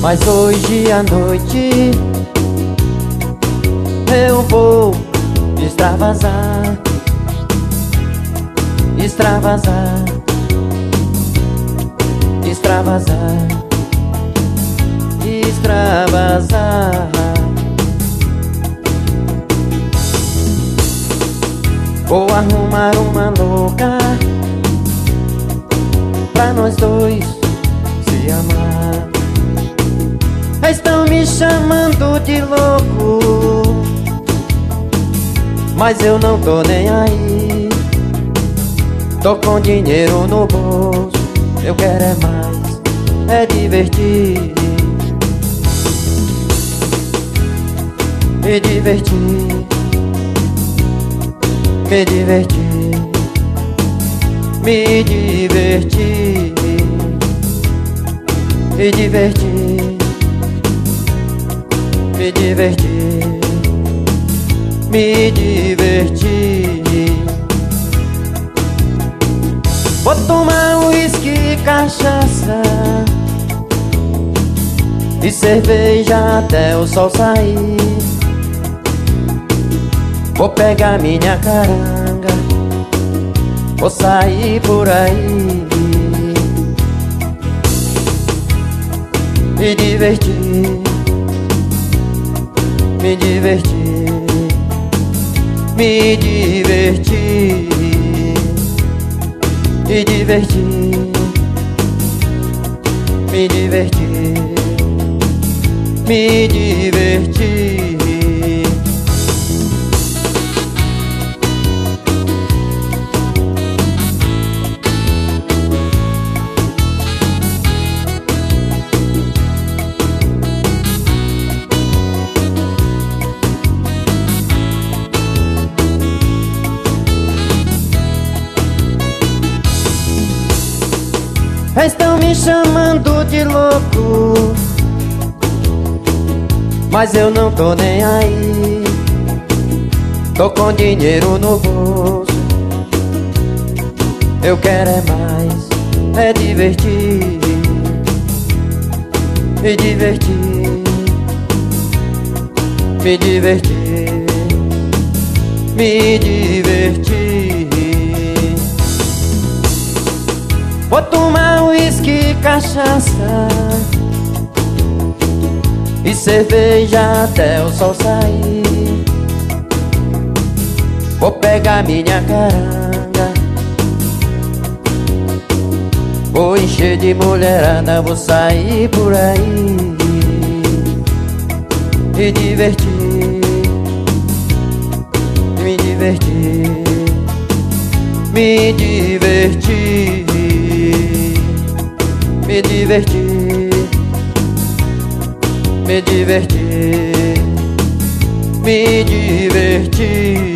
Mas hoje à noite eu vou extravasar, extravasar, extravasar, extravasar. Vou arrumar uma louca pra nós dois se amar. Estão me chamando de louco, mas eu não tô nem aí. Tô com dinheiro no bolso, eu quero é mais, é divertir, me divertir, me divertir, me divertir, me divertir, me divertir, me divertir. Vou tomar uísque e cachaça e cerveja até o sol sair. Vou pegar minha caranga, vou sair por aí, me divertir, me divertir, me divertir, me divertir, me divertir, me divertir. Estão me chamando de louco, mas eu não tô nem aí. Tô com dinheiro no bolso, eu quero é mais, é divertir, me divertir, me divertir, me divertir. Vou tomar uísque e cachaça e cerveja até o sol sair. Vou pegar minha caranga, vou encher de mulherada, vou sair por aí, me divertir, me divertir, me divertir, me divertir, me divertir, me divertir.